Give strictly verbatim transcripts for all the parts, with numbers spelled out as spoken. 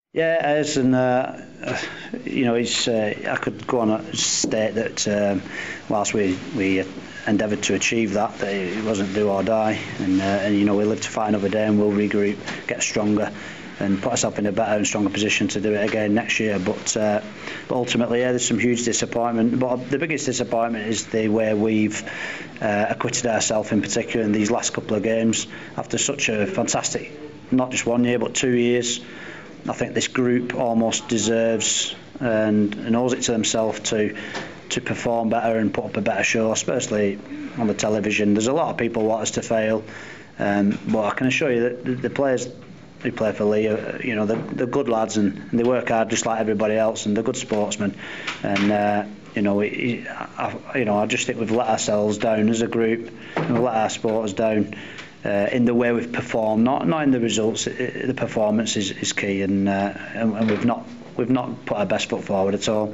Yeah, it is, and uh, you know, it's, uh, I could go on and state that um, whilst we we endeavoured to achieve that, that it wasn't do or die, and, uh, and you know, we live to fight another day, and we'll regroup, get stronger, and put ourselves in a better and stronger position to do it again next year. But, uh, but ultimately, yeah, there's some huge disappointment. But the biggest disappointment is the way we've uh, acquitted ourselves, in particular in these last couple of games, after such a fantastic, not just one year but two years. I think this group almost deserves and, and owes it to themselves to to perform better and put up a better show, especially on the television. There's a lot of people want us to fail, um, but I can assure you that the, the players who play for Leigh, uh, you know, they're, they're good lads, and, and they work hard just like everybody else, and they're good sportsmen. And uh, you know, it, I, you know, I just think we've let ourselves down as a group, and we've let our supporters down. Uh, in the way we've performed, not not in the results. It, the performance is, is key, and, uh, and and we've not we've not put our best foot forward at all.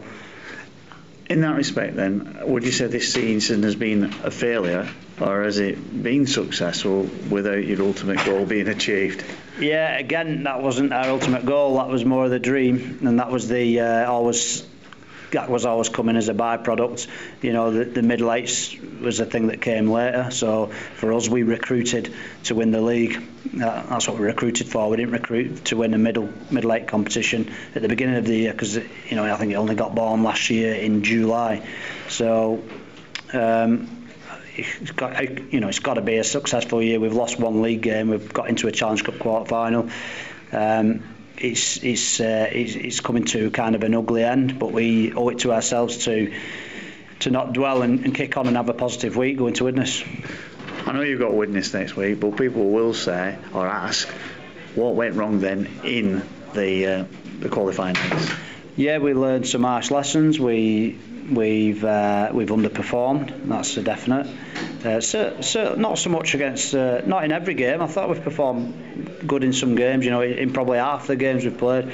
In that respect, then, would you say this season has been a failure, or has it been successful without your ultimate goal being achieved? Yeah, again, that wasn't our ultimate goal. That was more of the dream, and that was the uh, always. That was always coming as a byproduct. You know, the, the middle eights was a thing that came later. So for us, we recruited to win the league. Uh, that's what we recruited for. We didn't recruit to win a middle middle eight competition at the beginning of the year, because you know, I think it only got born last year in July. So um, it's got, you know, it's got to be a successful year. We've lost one league game. We've got into a Challenge Cup quarter final. Um, It's it's, uh, it's it's coming to kind of an ugly end, but we owe it to ourselves to to not dwell and, and kick on and have a positive week going to Widnes. I know you've got Widnes next week, but people will say or ask, what went wrong then in the uh, the qualifying days? Yeah, we learned some harsh lessons. We we've uh, we've underperformed. That's a definite. Uh, so, so not so much against, uh, not in every game. I thought we've performed good in some games, you know, in probably half the games we've played.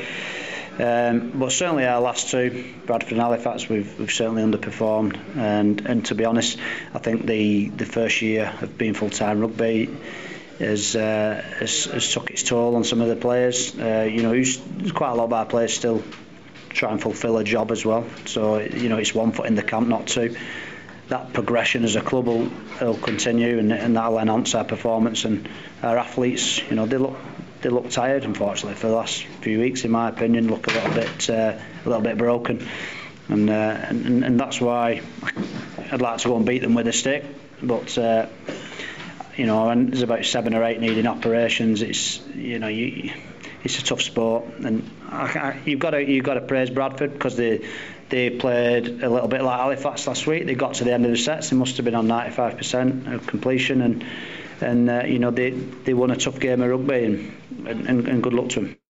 Um, but certainly our last two, Bradford and Halifax, we've, we've certainly underperformed. And, and to be honest, I think the, the first year of being full-time rugby has, uh, has, has took its toll on some of the players. Uh, you know, there's quite a lot of our players still try and fulfil a job as well. So, you know, it's one foot in the camp, not two. That progression as a club will, will continue, and, and that'll enhance our performance. And our athletes, you know, they look they look tired, unfortunately, for the last few weeks. In my opinion, look a little bit uh, a little bit broken, and, uh, and and that's why I'd like to go and beat them with a stick. But uh, you know, and there's about seven or eight needing operations. It's you know you. It's a tough sport, and I, I, you've got to you've got to praise Bradford, because they they played a little bit like Halifax last week. They got to the end of the sets. They must have been on ninety-five percent of completion, and and uh, you know they they won a tough game of rugby, and, and and good luck to them.